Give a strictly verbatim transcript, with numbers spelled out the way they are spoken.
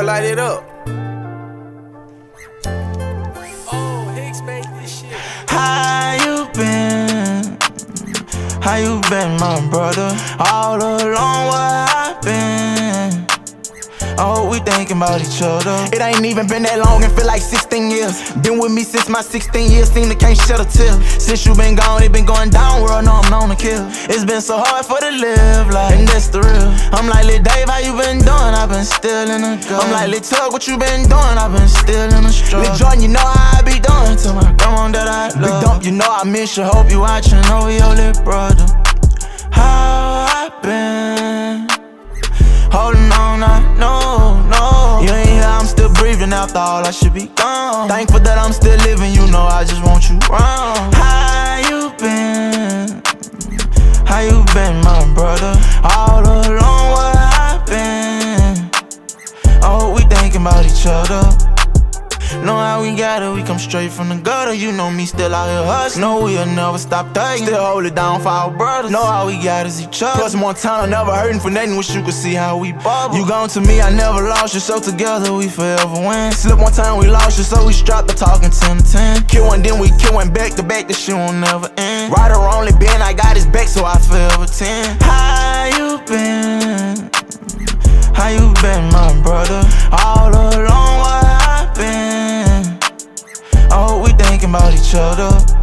light it up. Oh, Hicks made this shit. How you been? How you been, my brother? All along where I been. I hope we thinking about each other. It ain't even been that long and feel like sixteen years. Been with me since my sixteen years, seem to can't shed a tear. Since you been gone, it been going down, world, no, I'm known to kill. It's been so hard for to live, like, and that's the real. I'm like, Lil Dave, how you been doing? I been still in the go. I'm like, Lil Tug, what you been doing? I been still in the struggle. Lil Jordan, you know how I be doing. Tell my grandma that I love. Big Dump, you know I miss you, hope you watching over your little brother. How I been? Holding on, I know, no. You ain't here, I'm still breathing after all I should be gone. Thankful that I'm still living, you know I just want you wrong. How you been? How you been, my brother? All along where I been. I hope we thinking about each other. Know how we got it, we come straight from the gutter. You know me still out here hustling. Know we'll never stop thugging. Still hold it down for our brothers. Know how we got is each other. Plus Montana never hurting for nothing. Wish you could see how we bubble. You gone to me, I never lost you. So together we forever win. Slip one time, we lost you. So we strapped the talking ten to ten. Kill one, then we kill one back to back. This shit won't never end. Right or wrongly been, I got his back, so I forever ten. How you been? How you been, my brother? All along where I been. I hope we thinking about each other.